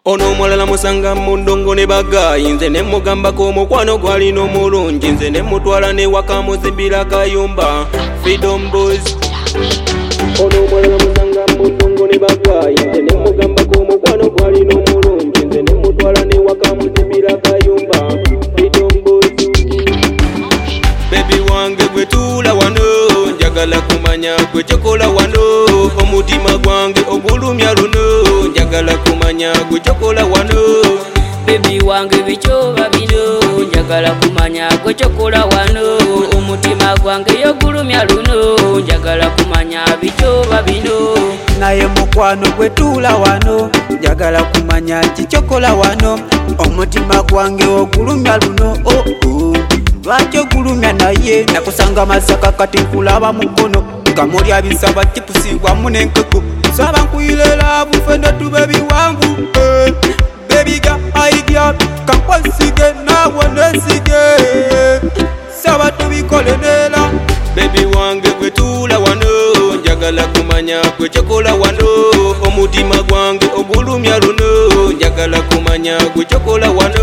Ono mulala musanga mu ndongo ne bagayi nze ne mugambako omukwano gwalina omulungi nze ne mutwala ne waka muzimbira kayumba Freedom Boys. Ono mulala musanga mu ndongo ne bagayi nze ne mugambako omukwano gwalina omulungi nze ne mutwala ne waka muzimbira kayumba Freedom Boys. Baby wange gwe tula wano njagala kumanya gwe kyokola wano omutima gwange ogulumya luno njagala kumanya gwe kyokola wano. Baby wange bichoba bino njagala kumanya gwe kyokola wano omutima gwange yogulumya luno njagala kumanya bichoba bino. Naye mukwano gwe tula wano njagala kumanya kikyokola wano omutima gwange ogulumya luno lwaki ogulumya naye nakusanga masaka kati nkulaba mukono ngamulya bisaba tipusi wamu n'enkoko saba nkuyirela bufendo tube biwangu bebiga aigya kakwasige nawe nesige saba tubikole nela. Baby wange gwe tula wano njagala kumanya gwe kyokola wano omutima gwange ogulumya luno njagala kumanya gwe kyokola wano.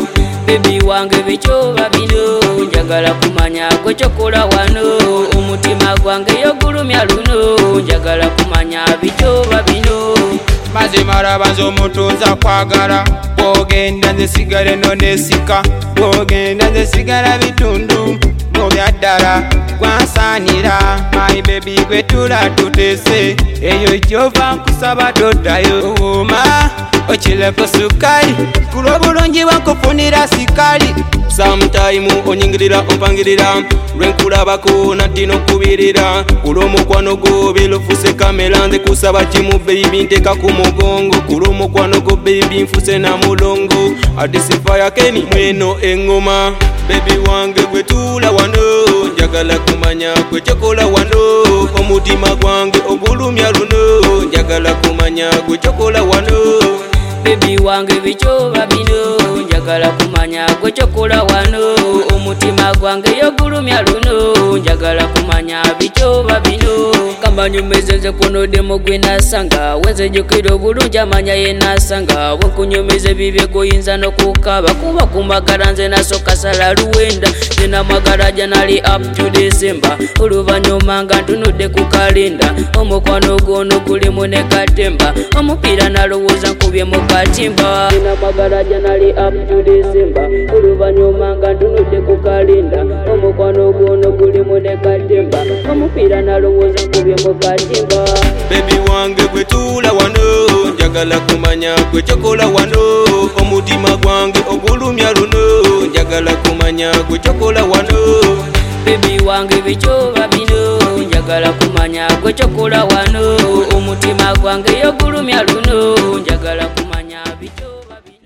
Baby wange bichoba bino njagala kumanya gwe kyokola wano omutima gwange yogulumya luno njagala kumanya bichoba bino. Mazimara banzo omutunza kwagala bwogenda nze sigale no nesika bwogenda nze sigala bitundu mubyaddala gwansanira my baby gwe tula tutese eyo gyova nkusaba toddayo uma okireko sukali kulo bulungi bwankufunira sikali. Sometime onyingirira ompangirira lwenkulabako nati nokubirira kul'omukwano gwo bilufuse kamera nze kusaba kimu baby nteka ku mugongo kul'omukwano gwo baby nfuse na mulongo atisifaya keni mweno engoma. Baby wange gwe tula wano njagala kumanya gwe kyokola wano omutima gwange ogulumya luno njagala kumanya gwe kyokola wano. Baby wange bichoba bino njagala kumanya gwe kyokola wano omutima gwange yogulumya luno njagala kumanya bichoba bino. Kambanyumeze kunodemo gwe nasanga wenze jukira obulungi amanya ye nasanga bwenkunyumeze bibye goyinza n'okukaba kuba kumagala nze nasoka sala luwenda nina magala janali up to December oluvanyuma nga ntunudde ku kalenda omukwano gwono gulimu ne katemba omupiira nalowooza nkubye mu katimba nina magala janali up to December oluvanyuma nga ntunudde ku kalenda omukwano gwono gulimu ne katemba omupiira nalowooza nkubye mu katimba. Baby wange gwe tula wano njagala kumanya gwe kyokola wano omutima gwange ogulumya luno njagala kumanya gwe kyokola wano. Baby wange bichoba bino njagala kumanya gwe kyokola wano omutima gwange yogulumya luno njagala kumanya bichoba bino.